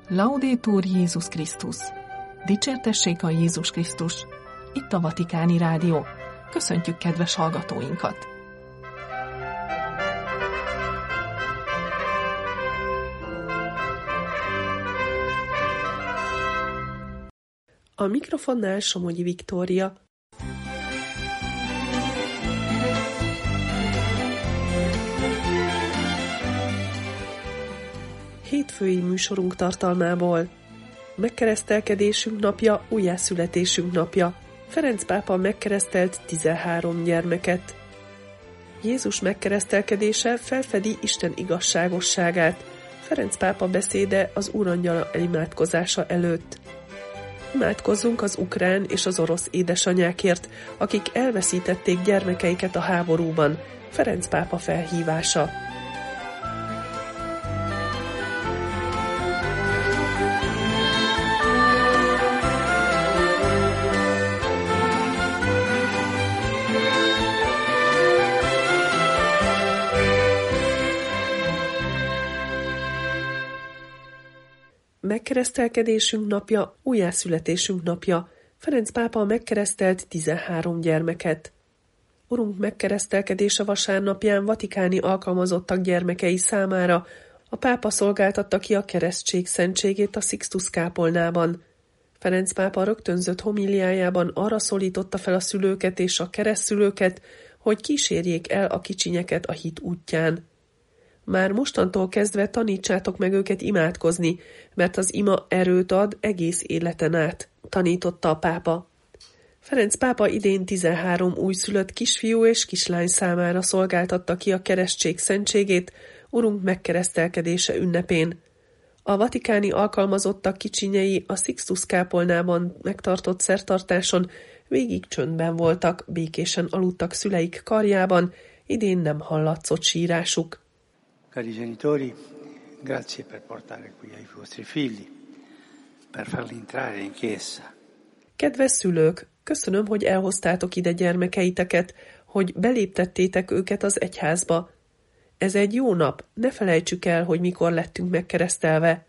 Laudetur Jézus Krisztus! Dicsértessék a Jézus Krisztus! Itt a Vatikáni Rádió. Köszöntjük kedves hallgatóinkat! A mikrofonnál Somogyi Viktória. Hétfői műsorunk tartalmából: megkeresztelkedésünk napja, újjászületésünk napja. Ferenc pápa megkeresztelt 13 gyermeket. Jézus megkeresztelkedése felfedi Isten igazságosságát. Ferenc pápa beszéde az Úrangyala imádkozása előtt. Imádkozzunk az ukrán és az orosz édesanyákért, akik elveszítették gyermekeiket a háborúban. Ferenc pápa felhívása. Megkeresztelkedésünk napja, újjászületésünk napja. Ferenc pápa megkeresztelt 13 gyermeket. Urunk megkeresztelkedése vasárnapján vatikáni alkalmazottak gyermekei számára a pápa szolgáltatta ki a keresztség szentségét a Sixtus kápolnában. Ferenc pápa rögtönzött homíliájában arra szólította fel a szülőket és a keresztszülőket, hogy kísérjék el a kicsinyeket a hit útján. Már mostantól kezdve tanítsátok meg őket imádkozni, mert az ima erőt ad egész életen át, tanította a pápa. Ferenc pápa idén 13 újszülött kisfiú és kislány számára szolgáltatta ki a keresztség szentségét Urunk megkeresztelkedése ünnepén. A vatikáni alkalmazottak kicsinyei a Sixtus kápolnában megtartott szertartáson végig csöndben voltak, békésen aludtak szüleik karjában, idén nem hallatszott sírásuk. Cari genitori, grazie per portare qui ai vostri figli, per farli entrare in chiesa. Kedves szülők, köszönöm, hogy elhoztátok ide gyermekeiteket, hogy beléptettétek őket az egyházba. Ez egy jó nap, ne felejtsük el, hogy mikor lettünk megkeresztelve.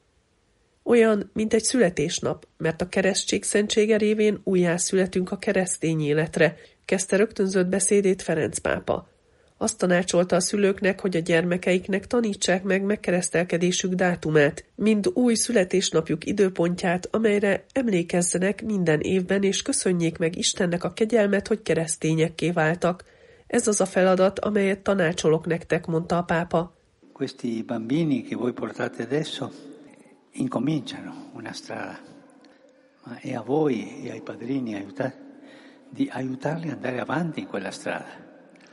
Olyan, mint egy születésnap, mert a keresztség szentsége révén újjászületünk a keresztény életre, kezdte rögtönzött beszédét Ferenc pápa. Azt tanácsolta a szülőknek, hogy a gyermekeiknek tanítsák meg megkeresztelkedésük dátumát, mind új születésnapjuk időpontját, amelyre emlékezzenek minden évben, és köszönjék meg Istennek a kegyelmet, hogy keresztényekké váltak. Ez az a feladat, amelyet tanácsolok nektek, mondta a pápa. Questi bambini che voi portate adesso incominciano una strada, ma è a voi e ai padrini di aiutarli ad andare avanti in quella strada.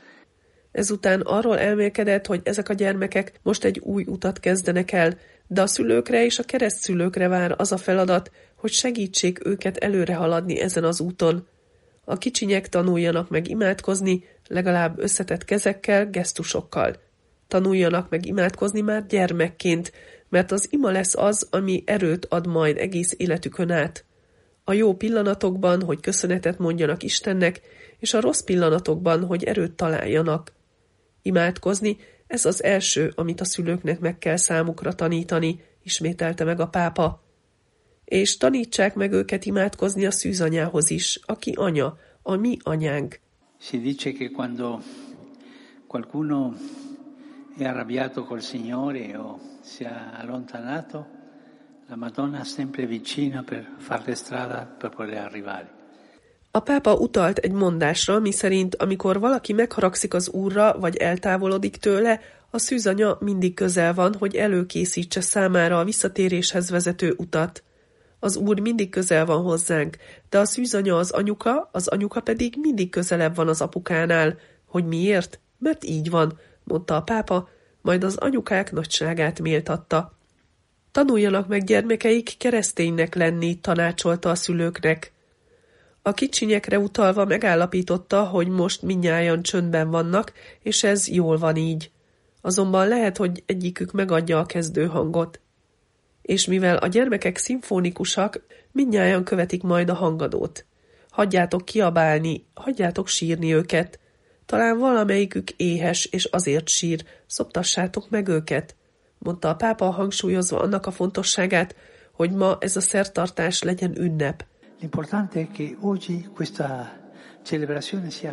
Ezután arról elmélkedett, hogy ezek a gyermekek most egy új utat kezdenek el, de a szülőkre és a keresztszülőkre vár az a feladat, hogy segítsék őket előre haladni ezen az úton. A kicsinyek tanuljanak meg imádkozni, legalább összetett kezekkel, gesztusokkal. Tanuljanak meg imádkozni már gyermekként, mert az ima lesz az, ami erőt ad majd egész életükön át. A jó pillanatokban, hogy köszönetet mondjanak Istennek, és a rossz pillanatokban, hogy erőt találjanak. Imádkozni, ez az első, amit a szülőknek meg kell számukra tanítani, ismételte meg a pápa. És tanítsák meg őket imádkozni a szűzanyához is, aki anya, a mi anyánk. Si dice che quando qualcuno è arrabbiato col Signore o si è allontanato, la Madonna è sempre vicina per farle strada per poter arrivare. A pápa utalt egy mondásra, miszerint amikor valaki megharagszik az Úrra, vagy eltávolodik tőle, a szűzanya mindig közel van, hogy előkészítse számára a visszatéréshez vezető utat. Az Úr mindig közel van hozzánk, de a szűzanya az anyuka pedig mindig közelebb van az apukánál. Hogy miért? Mert így van, mondta a pápa, majd az anyukák nagyságát méltatta. Tanuljanak meg gyermekeik kereszténynek lenni, tanácsolta a szülőknek. A kicsinyekre utalva megállapította, hogy most mindnyájan csöndben vannak, és ez jól van így. Azonban lehet, hogy egyikük megadja a kezdőhangot. És mivel a gyermekek szimfonikusak, mindnyájan követik majd a hangadót. Hagyjátok kiabálni, hagyjátok sírni őket. Talán valamelyikük éhes, és azért sír, szoptassátok meg őket. mondta a pápa, hangsúlyozva annak a fontosságát, hogy ma ez a szertartás legyen ünnep. L'importante è che oggi questa celebrazione sia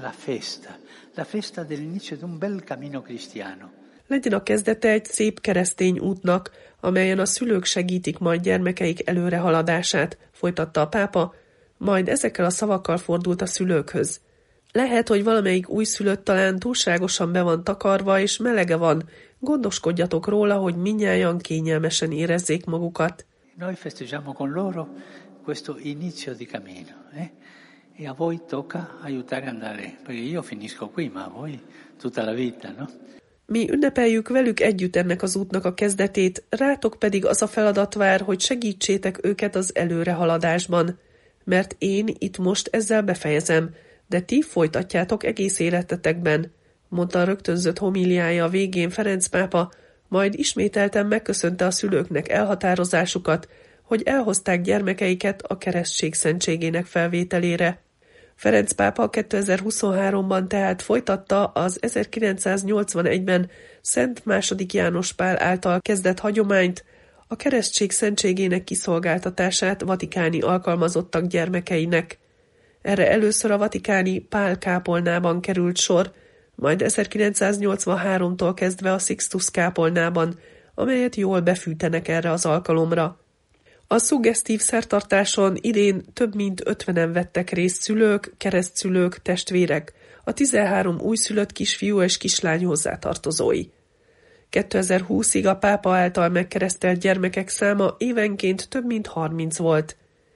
la festa dell'inizio di un bel cammino cristiano. Legyen a kezdete egy szép keresztény útnak, amelyen a szülők segítik majd gyermekeik előrehaladását, folytatta a pápa, majd ezekkel a szavakkal fordult a szülőkhöz. Lehet, hogy valamelyik újszülött talán túlságosan be van takarva, és melege van. Gondoskodjatok róla, hogy minnyájan kényelmesen érezzék magukat. Noi festeggiamo con loro questo inizio di cammino, E a voi tocca aiutare a andare, perché io finisco qui, ma a voi tutta la vita, no? Mi ünnepeljük velük együtt ennek az útnak a kezdetét, rátok pedig az a feladat vár, hogy segítsétek őket az előrehaladásban. Mert én itt most ezzel befejezem, de ti folytatjátok egész életetekben, mondta a rögtönzött homíliája végén Ferenc pápa, majd ismételten megköszönte a szülőknek elhatározásukat, hogy elhozták gyermekeiket a keresztség szentségének felvételére. Ferenc pápa 2023-ban tehát folytatta az 1981-ben Szent II. János Pál által kezdett hagyományt, a keresztség szentségének kiszolgáltatását vatikáni alkalmazottak gyermekeinek. Erre először a vatikáni Pál kápolnában került sor, majd 1983-tól kezdve a Sixtus kápolnában, amelyet jól befűtenek erre az alkalomra. A szuggesztív szertartáson idén több mint 50-en vettek részt szülők, keresztszülők, testvérek, a 13 újszülött kisfiú és kislány hozzátartozói. 2020-ig a pápa által megkeresztelt gyermekek száma évenként több mint 30 volt.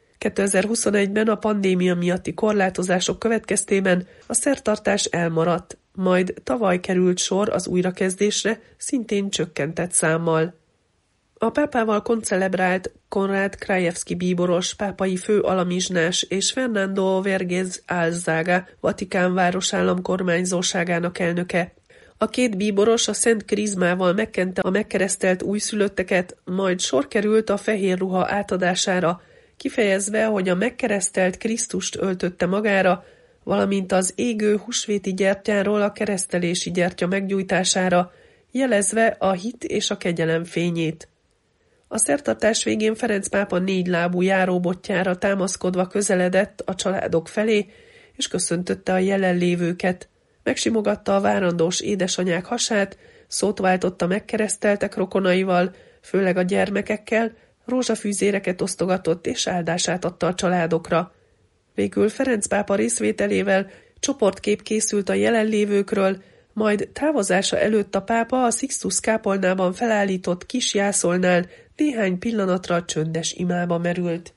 2021-ben a pandémia miatti korlátozások következtében a szertartás elmaradt, majd tavaly került sor az újrakezdésre, szintén csökkentett számmal. A pápával koncelebrált Konrád Krajewski bíboros, pápai főalamizsnás és Fernando Vergés Álzaga, Vatikán városállam kormányzóságának elnöke. A két bíboros a Szent Krizmával megkente a megkeresztelt újszülötteket, majd sor került a fehér ruha átadására, kifejezve, hogy a megkeresztelt Krisztust öltötte magára, valamint az égő húsvéti gyertyáról a keresztelési gyertya meggyújtására, jelezve a hit és a kegyelem fényét. A szertartás végén Ferenc pápa 4 lábú járóbotjára támaszkodva közeledett a családok felé, és köszöntötte a jelenlévőket. Megsimogatta a várandós édesanyák hasát, szót váltott a megkereszteltek rokonaival, főleg a gyermekekkel, rózsafűzéreket osztogatott és áldását adta a családokra. Végül Ferenc pápa részvételével csoportkép készült a jelenlévőkről, majd távozása előtt a pápa a Sixtus kápolnában felállított kis jászolnál néhány pillanatra csöndes imába merült.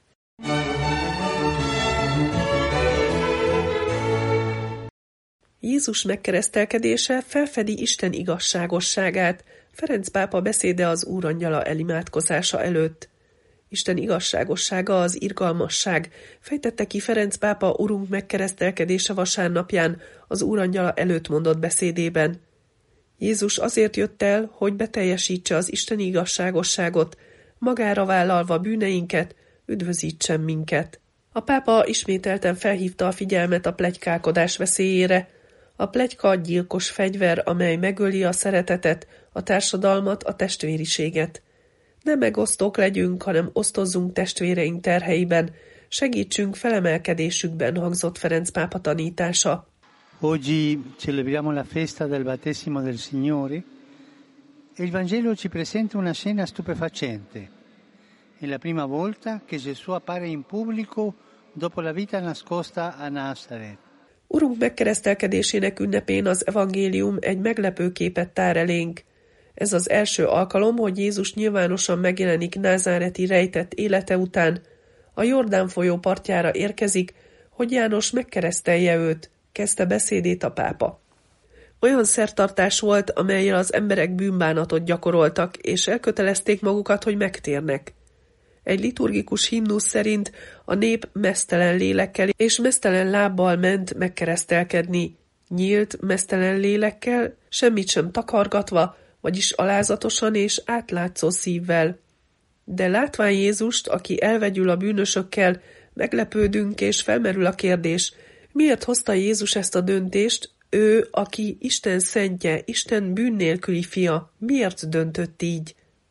Jézus megkeresztelkedése felfedi Isten igazságosságát, Ferenc pápa beszéde az Úrangyala elimádkozása előtt. Isten igazságossága az irgalmasság, fejtette ki Ferenc pápa Urunk megkeresztelkedése vasárnapján az Úrangyala előtt mondott beszédében. Jézus azért jött el, hogy beteljesítse az isteni igazságosságot, magára vállalva bűneinket, üdvözítsen minket. A pápa ismételten felhívta a figyelmet a pletykálkodás veszélyére. A pletyka gyilkos fegyver, amely megöli a szeretetet, a társadalmat, a testvériséget. Ne megosztók legyünk, hanem osztozzunk testvéreink terheiben, segítsünk felemelkedésükben, hangzott Ferenc pápa tanítása. Oggi celebriamo la festa del battesimo del Signore e il Vangelo ci presenta una scena stupefacente. È la prima volta che Gesù appare in pubblico dopo la vita nascosta a Nazaret. Urunk megkeresztelkedésének ünnepén az evangélium egy meglepő képet tár elénk. Ez az első alkalom, hogy Jézus nyilvánosan megjelenik názáreti rejtett élete után. A Jordán folyó partjára érkezik, hogy János megkeresztelje őt, kezdte beszédét a pápa. Olyan szertartás volt, amellyel az emberek bűnbánatot gyakoroltak, és elkötelezték magukat, hogy megtérnek. Egy liturgikus himnusz szerint a nép meztelen lélekkel és meztelen lábbal ment megkeresztelkedni. Nyílt, meztelen lélekkel, semmit sem takargatva, vagyis alázatosan és átlátszó szívvel. De látván Jézust, aki elvegyül a bűnösökkel, meglepődünk, és felmerül a kérdés, miért hozta Jézus ezt a döntést, ő, aki Isten szentje, Isten bűn nélküli fia, miért döntött így?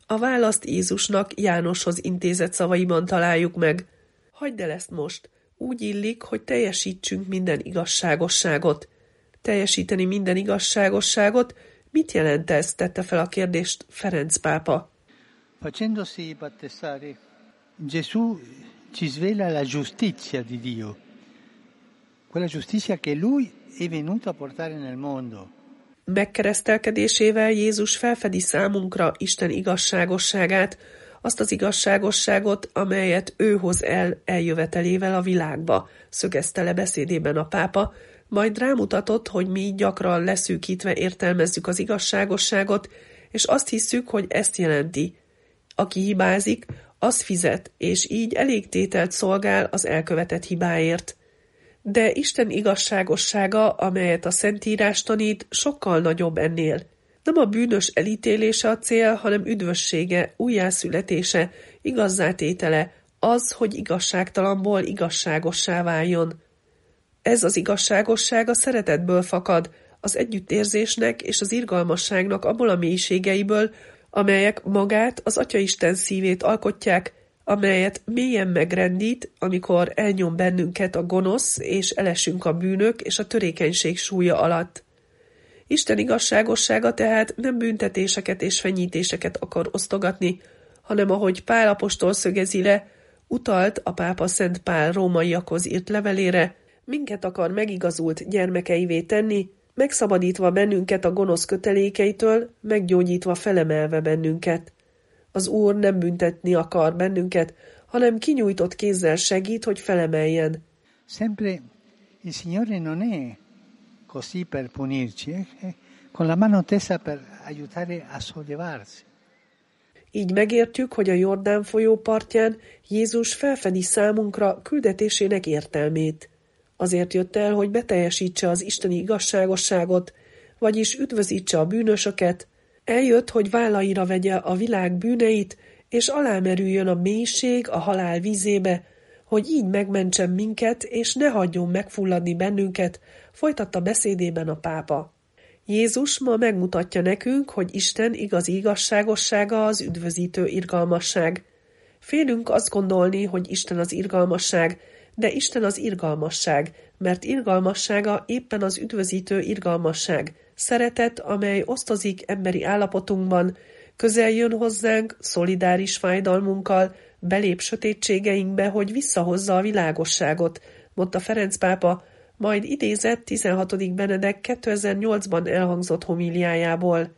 A választ Jézusnak Jánoshoz intézett szavaiban találjuk meg. Hagyd el ezt most, úgy illik, hogy teljesítsünk minden igazságosságot. Teljesíteni minden igazságosságot, mit jelent ez? Tette fel a kérdést Ferenc pápa. Facendosi battezzare, Gesù ci svela la giustizia di Dio, quella giustizia che Lui è venuto a portare nel mondo. Megkeresztelkedésével Jézus felfedi számunkra Isten igazságosságát, azt az igazságosságot, amelyet ő hoz el eljövetelével a világba, szögezte le beszédében a pápa, majd rámutatott, hogy mi gyakran leszűkítve értelmezzük az igazságosságot, és azt hisszük, hogy ezt jelenti. Aki hibázik, az fizet, és így elégtételt szolgál az elkövetett hibáért. De Isten igazságossága, amelyet a Szentírás tanít, sokkal nagyobb ennél. Nem a bűnös elítélése a cél, hanem üdvössége, újjászületése, igazzátétele, az, hogy igazságtalanból igazságossá váljon. Ez az igazságosság a szeretetből fakad, az együttérzésnek és az irgalmasságnak abból a mélységeiből, amelyek magát, az Atyaisten szívét alkotják, amelyet mélyen megrendít, amikor elnyom bennünket a gonosz, és elesünk a bűnök és a törékenység súlya alatt. Isten igazságossága tehát nem büntetéseket és fenyítéseket akar osztogatni, hanem ahogy Pál apostol szögezi le, utalt a pápa Szent Pál rómaiakhoz írt levelére, minket akar megigazult gyermekeivé tenni, megszabadítva bennünket a gonosz kötelékeitől, meggyógyítva felemelve bennünket. Az Úr nem büntetni akar bennünket, hanem kinyújtott kézzel segít, hogy felemeljen. Sempre il Signore non è così per punirci, con la mano tesa per aiutare a sollevarsi. Így megértjük, hogy a Jordán folyó partján Jézus felfedi számunkra küldetésének értelmét. Azért jött el, hogy beteljesítse az isteni igazságosságot, vagyis üdvözítse a bűnösöket. Eljött, hogy vállaira vegye a világ bűneit, és alámerüljön a mélység, a halál vízébe, hogy így megmentsen minket, és ne hagyjon megfulladni bennünket, folytatta beszédében a pápa. Jézus ma megmutatja nekünk, hogy Isten igazi igazságossága az üdvözítő irgalmasság. Félünk azt gondolni, hogy Isten az irgalmasság, de Isten az irgalmasság, mert irgalmassága éppen az üdvözítő irgalmasság, szeretet, amely osztozik emberi állapotunkban, közel jön hozzánk, szolidáris fájdalmunkkal, belép sötétségeinkbe, hogy visszahozza a világosságot, mondta Ferenc pápa, majd idézett 16. Benedek 2008-ban elhangzott homíliájából.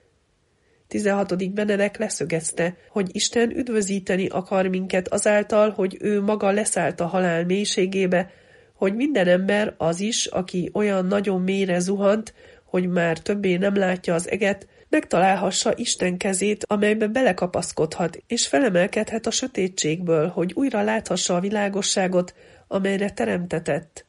16. Benedek leszögezte, hogy Isten üdvözíteni akar minket azáltal, hogy ő maga leszállt a halál mélységébe, hogy minden ember, az is, aki olyan nagyon mélyre zuhant, hogy már többé nem látja az eget, megtalálhassa Isten kezét, amelybe belekapaszkodhat, és felemelkedhet a sötétségből, hogy újra láthassa a világosságot, amelyre teremtetett.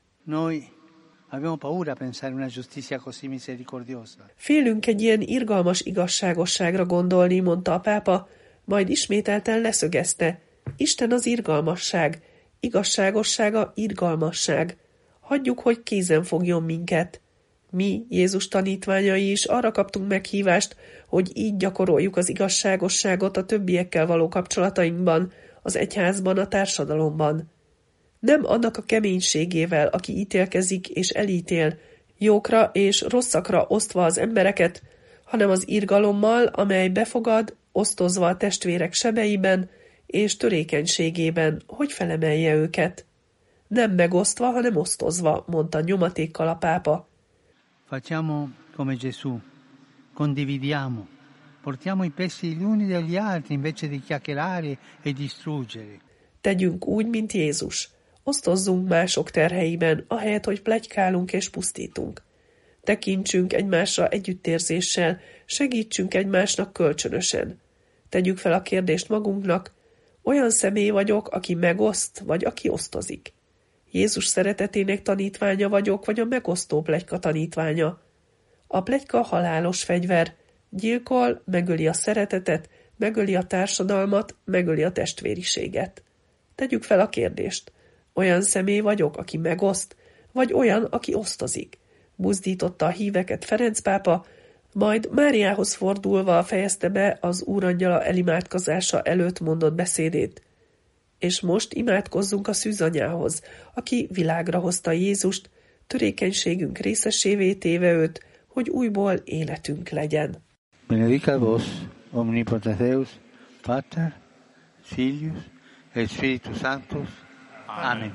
Félünk egy ilyen irgalmas igazságosságra gondolni, mondta a pápa, majd ismételten leszögezte. Isten az irgalmasság, igazságossága irgalmasság. Hagyjuk, hogy kézen fogjon minket. Mi, Jézus tanítványai is arra kaptunk meghívást, hogy így gyakoroljuk az igazságosságot a többiekkel való kapcsolatainkban, az egyházban, a társadalomban. Nem annak a keménységével, aki ítélkezik és elítél, jókra és rosszakra osztva az embereket, hanem az irgalommal, amely befogad, osztozva a testvérek sebeiben és törékenységében, hogy felemelje őket. Nem megosztva, hanem osztozva, mondta nyomatékkal a pápa. Facciamo come Gesù, condividiamo, portiamo i pesi gli uni degli altri invece di chiacchierare e distruggere. Tegyünk úgy, mint Jézus. Osztozzunk mások terheiben, ahelyett, hogy pletykálunk és pusztítunk. Tekintsünk egymásra együttérzéssel, segítsünk egymásnak kölcsönösen. Tegyük fel a kérdést magunknak, olyan személy vagyok, aki megoszt, vagy aki osztozik. Jézus szeretetének tanítványa vagyok, vagy a megosztó pletyka tanítványa. A pletyka halálos fegyver, gyilkol, megöli a szeretetet, megöli a társadalmat, megöli a testvériséget. Tegyük fel a kérdést. Olyan személy vagyok, aki megoszt, vagy olyan, aki osztozik? Buzdította a híveket Ferenc pápa, Majd Máriához fordulva fejezte be az Úrangyala elimádkozása előtt mondott beszédét. És most imádkozzunk a szűzanyához, aki világra hozta Jézust, törékenységünk részesévé téve őt, hogy újból életünk legyen. Benedicat vos, omnipotens Deus, Pater, Filius, et Spiritus Sanctus. Amen.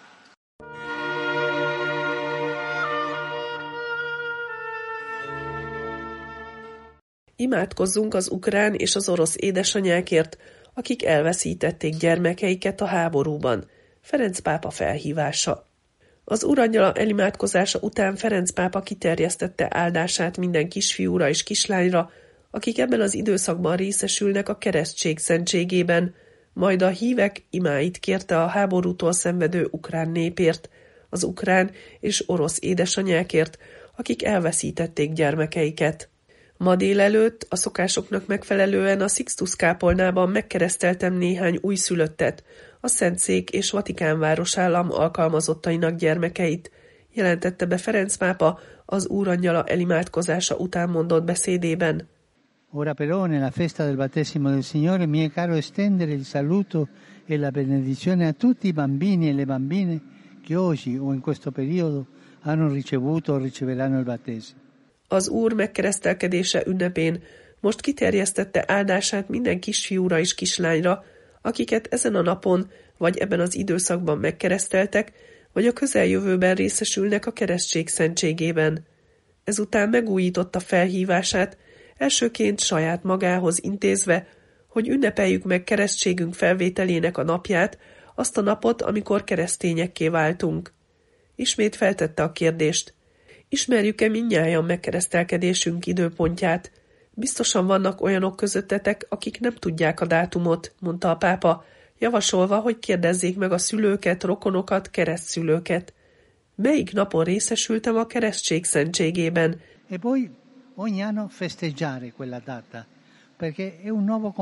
Imádkozzunk az ukrán és az orosz édesanyákért, akik elveszítették gyermekeiket a háborúban. Ferenc pápa felhívása. Az Úrangyala elimádkozása után Ferenc pápa kiterjesztette áldását minden kisfiúra és kislányra, akik ebben az időszakban részesülnek a keresztség szentségében, majd a hívek imáit kérte a háborútól szenvedő ukrán népért, az ukrán és orosz édesanyákért, akik elveszítették gyermekeiket. Ma délelőtt a szokásoknak megfelelően a Sixtus kápolnában megkereszteltem néhány újszülöttet, a Szentszék és Vatikán városállam alkalmazottainak gyermekeit, jelentette be Ferenc pápa az Úrangyala elimádkozása után mondott beszédében. Ora però nella festa del battesimo del Signore mi è caro estendere il saluto e la benedizione a tutti i bambini e le bambine che oggi o in questo periodo hanno ricevuto o riceveranno il battesimo. Az Úr megkeresztelkedése ünnepén most kiterjesztette áldását minden kisfiúra és kislányra, akiket ezen a napon vagy ebben az időszakban megkereszteltek, vagy a közeljövőben részesülnek a keresztség szentségében. Ezután megújította felhívását, elsőként saját magához intézve, hogy ünnepeljük meg keresztségünk felvételének a napját, azt a napot, amikor keresztényekké váltunk. Ismét feltette a kérdést. Ismerjük-e mindnyájan megkeresztelkedésünk időpontját? Biztosan vannak olyanok közöttetek, akik nem tudják a dátumot, mondta a pápa, javasolva, hogy kérdezzék meg a szülőket, rokonokat, keresztszülőket. Melyik napon részesültem a keresztség szentségében? E poi ogni anno festeggiare quella data, perché è un nuovo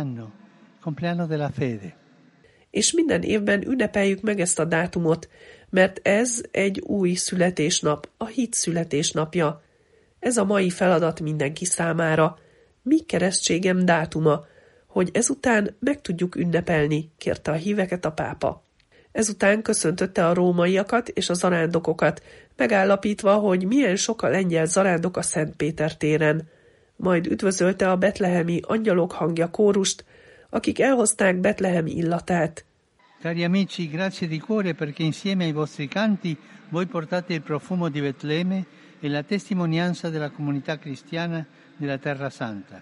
compleanno della fede. És minden évben ünnepeljük meg ezt a dátumot, mert ez egy új születésnap, a hit születésnapja. Ez a mai feladat mindenki számára. Mi keresztségem dátuma, hogy ezután meg tudjuk ünnepelni, kérte a híveket a pápa. Ezután köszöntötte a rómaiakat és a zarándokokat, megállapítva, hogy milyen sok a lengyel zarándok a Szent Péter téren. Majd üdvözölte a betlehemi angyalok hangja kórust, akik elhozták Betlehem illatát. Cari amici, grazie di cuore perché insieme ai vostri canti voi portate il profumo di Betlemme e la testimonianza della comunità cristiana della Terra Santa.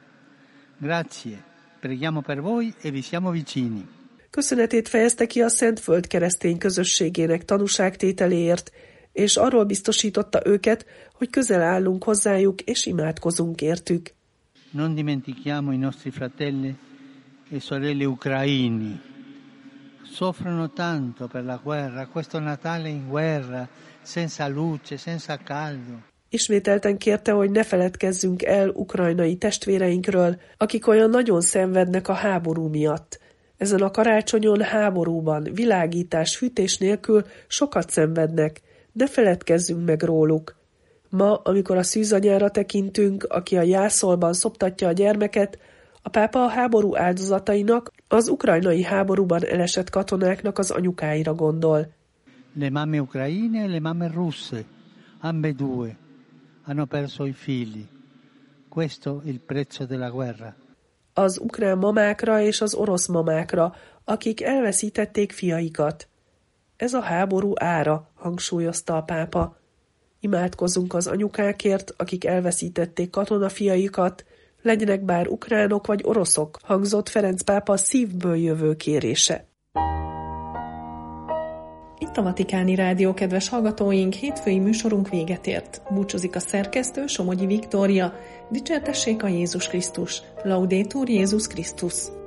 Grazie, preghiamo per voi e vi siamo vicini. Köszönetét fejezte ki a Szentföld keresztény közösségének tanúságtételéért, és arról biztosította őket, hogy közel állunk hozzájuk és imádkozunk értük. Non dimentichiamo i nostri fratelli e sorelle ucraini. Soffrono tanto per la guerra, questo Natale in guerra, senza luce, senza caldo. Ismételten kérte, hogy ne feledkezzünk el ukrajnai testvéreinkről, akik olyan nagyon szenvednek a háború miatt. Ezen a karácsonyon háborúban, világítás, fűtés nélkül sokat szenvednek. Ne feledkezzünk meg róluk. Ma, amikor a szűzanyára tekintünk, aki a jászolban szoptatja a gyermeket, a pápa a háború áldozatainak, az ukrajnai háborúban elesett katonáknak az anyukáira gondol. Le mamme ucraine e le mamme russe, ambedue, hanno perso i figli. Questo il prezzo della guerra. Az ukrán mamákra és az orosz mamákra, akik elveszítették fiaikat. Ez a háború ára, hangsúlyozta a pápa. Imádkozzunk az anyukákért, akik elveszítették katonafiaikat, legyenek bár ukránok vagy oroszok, hangzott Ferenc pápa szívből jövő kérése. Itt a Vatikáni Rádió, kedves hallgatóink, hétfői műsorunk véget ért. Búcsúzik a szerkesztő, Somogyi Viktória. Dicsértessék a Jézus Krisztus. Laudetur Jézus Krisztus.